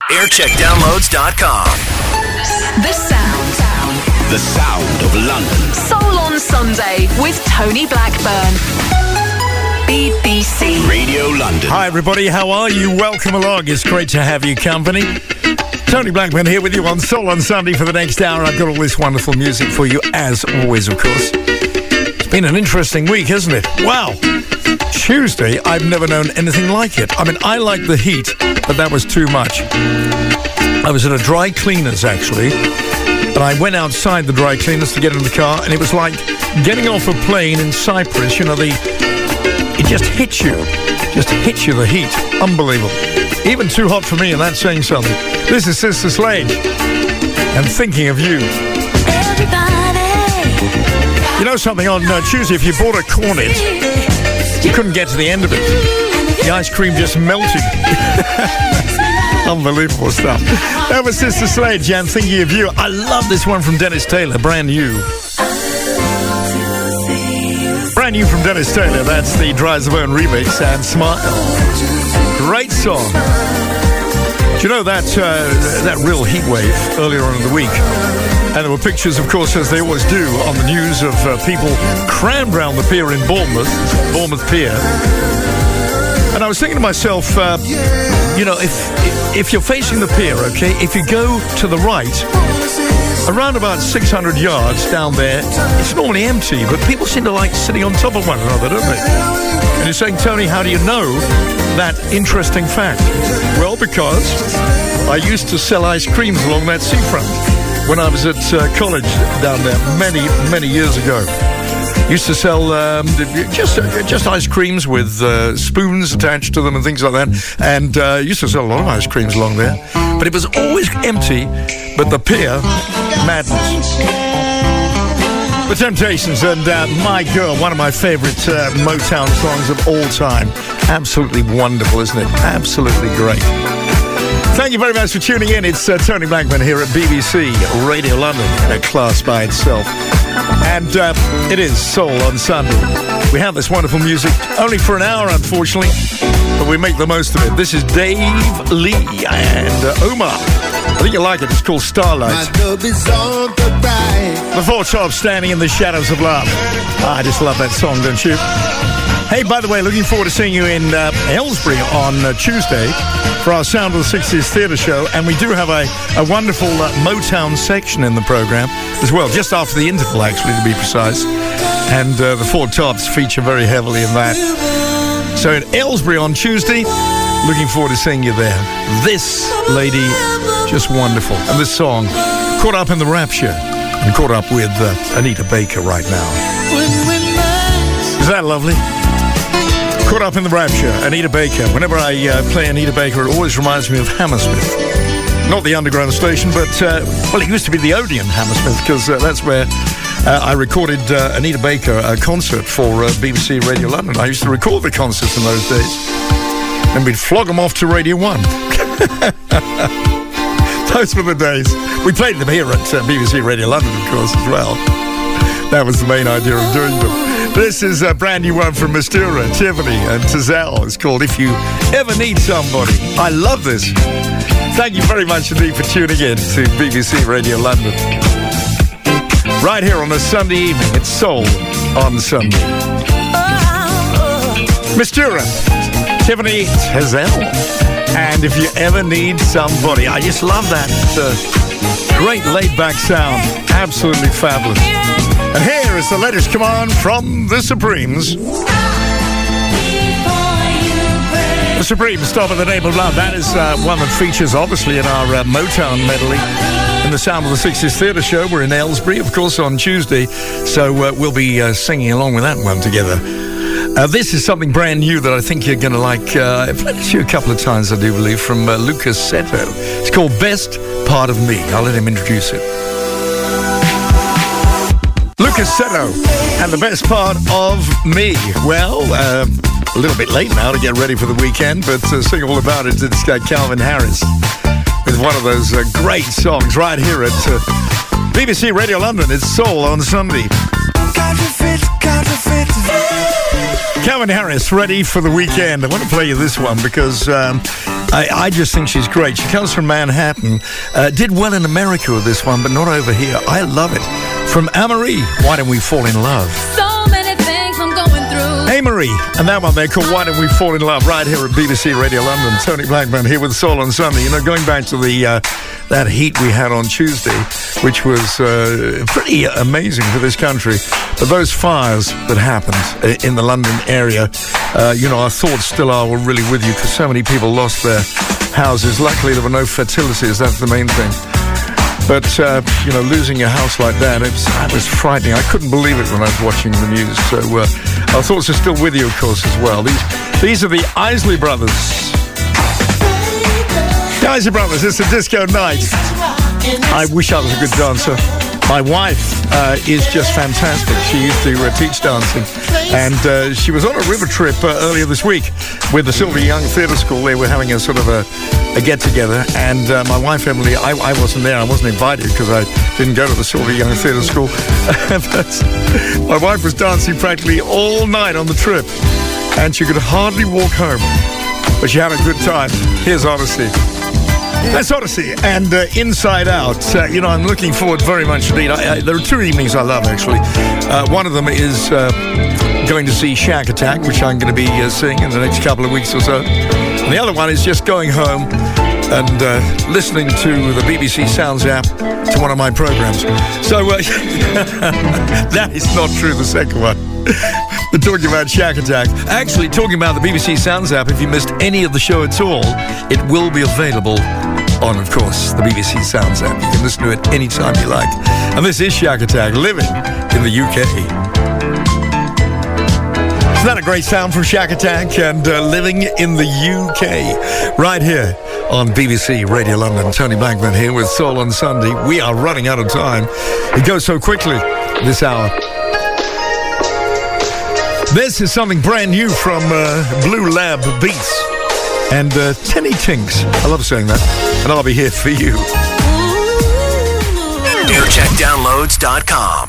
Aircheckdownloads.com. The sound. The sound of London. Soul on Sunday with Tony Blackburn. BBC Radio London. Hi everybody, how are you? Welcome along. It's great to have you company. Tony Blackburn here with you on Soul on Sunday for the next hour. I've got all this wonderful music for you, as always, of course. It's been an interesting week, hasn't it? Wow. Tuesday, I've never known anything like it. I mean, I like the heat, but that was too much. I was at a dry cleaner's, actually, and I went outside the dry cleaner's to get in the car, and it was like getting off a plane in Cyprus. You know, it just hits you, the heat. Unbelievable. Even too hot for me, and that's saying something. This is Sister Sledge, and Thinking of You. You know something, on Tuesday, if you bought a cornet, you couldn't get to the end of it. The ice cream just melted. Unbelievable stuff. That was Sister Sledge and Thinking of You. I love this one from Dennis Taylor, brand new. Brand new from Dennis Taylor. That's the Dry Zone remix, and Smile. Great song. Do you know that real heat wave earlier on in the week? And there were pictures, of course, as they always do, on the news of people crammed around the pier in Bournemouth Pier. And I was thinking to myself, you know, if you're facing the pier, okay, if you go to the right, around about 600 yards down there, it's normally empty, but people seem to like sitting on top of one another, don't they? And you're saying, Tony, how do you know that interesting fact? Well, because I used to sell ice creams along that seafront when I was at college down there many years ago. Used to sell just ice creams with spoons attached to them and things like that. And used to sell a lot of ice creams along there. But it was always empty, but the pier, madness. The Temptations and My Girl, one of my favorite Motown songs of all time. Absolutely wonderful, isn't it? Absolutely great. Thank you very much for tuning in. It's Tony Blackburn here at BBC Radio London, a class by itself. And it is Soul on Sunday. We have this wonderful music only for an hour, unfortunately, but we make the most of it. This is Dave Lee and Omar. I think you like it. It's called Starlight. The Four Tops, Standing in the Shadows of Love. I just love that song, don't you? Hey, by the way, looking forward to seeing you in Aylesbury on Tuesday for our Sound of the 60s theatre show. And we do have a wonderful Motown section in the programme as well, just after the interval, actually, to be precise. And the Four Tops feature very heavily in that. So in Aylesbury on Tuesday, looking forward to seeing you there. This lady, just wonderful. And this song, Caught Up in the Rapture. I'm caught up with Anita Baker right now. Is that lovely? Caught Up in the Rapture, Anita Baker. Whenever I play Anita Baker, it always reminds me of Hammersmith. Not the underground station, but, well, it used to be the Odeon Hammersmith, because that's where I recorded Anita Baker a concert for BBC Radio London. I used to record the concerts in those days, and we'd flog them off to Radio 1. Those were the days. We played them here at BBC Radio London, of course, as well. That was the main idea of doing them. This is a brand new one from Mistura, Tiffany, and Tazelle. It's called If You Ever Need Somebody. I love this. Thank you very much indeed for tuning in to BBC Radio London. Right here on a Sunday evening, it's Soul on Sunday. Mistura, Tiffany, Tazelle, and If You Ever Need Somebody. I just love that great laid-back sound. Absolutely fabulous. And here is the latest command from the Supremes. The Supremes, Stop in the Name of Love. That is one that features, obviously, in our Motown medley in the Sound of the 60s theatre show. We're in Aylesbury, of course, on Tuesday. So we'll be singing along with that one together. This is something brand new that I think you're going to like. I've played it to you a couple of times, I do believe, from Lucas Seto. It's called Best Part of Me. I'll let him introduce it. Lucas Seto and the Best Part of Me. Well, a little bit late now to get ready for the weekend, but sing all about it. It's Calvin Harris with one of those great songs right here at BBC Radio London. It's Soul on Sunday. Counterfeit. Calvin Harris, ready for the weekend. I want to play you this one because I just think she's great. She comes from Manhattan. Did well in America with this one, but not over here. I love it. From Anne-Marie, Why Don't We Fall in Love? So many things I'm going through. Hey Marie, and that one they call Why Don't We Fall in Love, right here at BBC Radio London. Tony Blackburn here with Soul on Sunday. You know, going back to the that heat we had on Tuesday, which was pretty amazing for this country. But those fires that happened in the London area, you know, our thoughts still are really with you because so many people lost their houses. Luckily, there were no fatalities. That's the main thing. But, you know, losing your house like that, it was frightening. I couldn't believe it when I was watching the news. So our thoughts are still with you, of course, as well. These are the Isley Brothers. The Isley Brothers, it's a disco night. I wish I was a good dancer. My wife is just fantastic. She used to teach dancing. And she was on a river trip earlier this week with the Sylvia Young Theatre School. They were having a sort of a get-together. And my wife, Emily, I wasn't there. I wasn't invited because I didn't go to the Sylvia Young Theatre School. But my wife was dancing practically all night on the trip. And she could hardly walk home. But she had a good time. Here's Odyssey. That's Odyssey and Inside Out. You know, I'm looking forward very much indeed. There are two evenings I love, actually. One of them is going to see Shack Attack, which I'm going to be seeing in the next couple of weeks or so. And the other one is just going home and listening to the BBC Sounds app to one of my programs. So that is not true, the second one. But talking about Shack Attack, actually talking about the BBC Sounds app, if you missed any of the show at all, it will be available on, of course, the BBC Sounds app. You can listen to it anytime you like. And this is Shack Attack, living in the UK. Isn't that a great sound from Shack Attack and living in the UK? Right here on BBC Radio London. Tony Blackburn here with Soul on Sunday. We are running out of time. It goes so quickly this hour. This is something brand new from Blue Lab Beats and Tenny Tinks. I love saying that. And I'll be here for you. AirCheckDownloads.com.